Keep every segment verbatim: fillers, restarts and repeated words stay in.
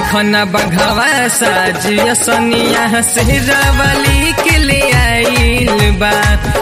देखो न बघवा साजिया सनिया शेरावाली के ले आइल बा।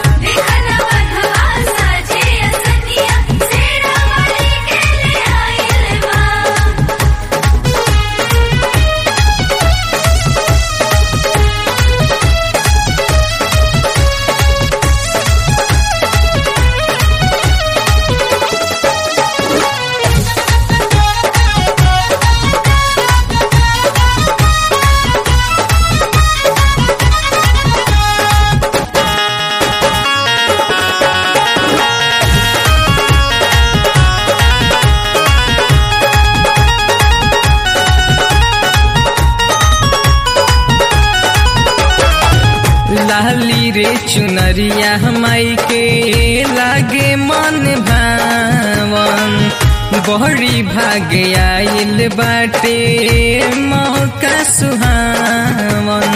लाली रे चुनरिया माई के लागे मन भावन, बहरी भागे आइल बाटे मौका सुहावन।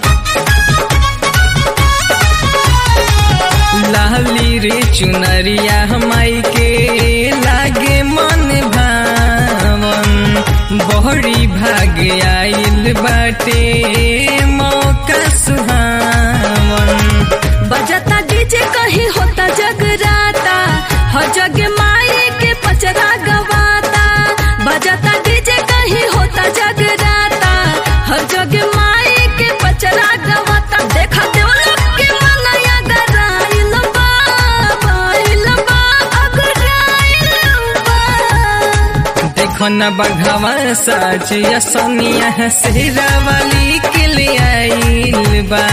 लाली रे चुनरिया माई के लागे मन भावन, बहरी भागे आइल बाटे मौका सुहावन। बजता डीजे कहीं होता जगराता, हर जग माई के पचरा गवाता। बजता डीजे कहीं होता जगराता, हर जग माई के पचरा गवाता। देखा देवलोक के मनया गराइल बा, बाइल बा, अगराइल बा। देखो न बघवा साजिया सनिया शेरावाली के ले आइल बा।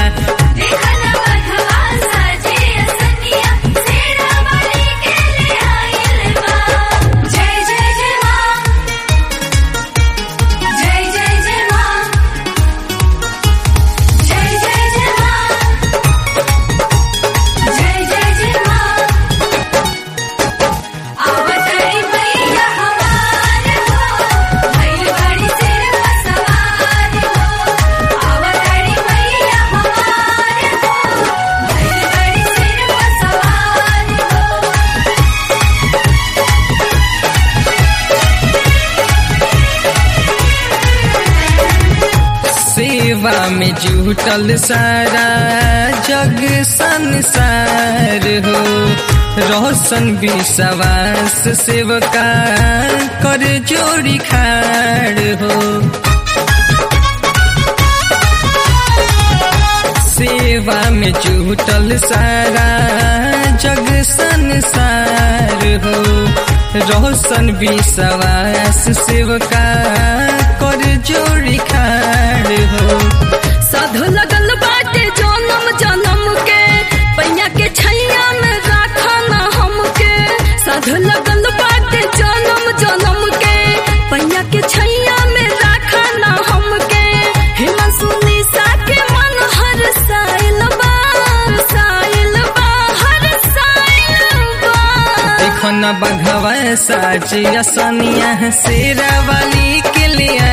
सेवा में जुटल सारा जग संसार हो, रोशन विश्वास सेवका कर जोड़ी खाड़ हो। सेवा में जुटल सारा जग संसार हो, रोशन विश्वास सेवका कर जोड़ी खाड़ हो। साधु लगल बाटे जन्म जन्म के, पैया के छैया में राखा ना हमके। साधु लगल बाटे जन्म जन्म के, पैया के छैया में राखा ना हमके। हिमांशु निशा के मन हर साइल बा, साइल बा, हर साइल बा। देखो न बघवा साजिया सनिया शेरावाली के ले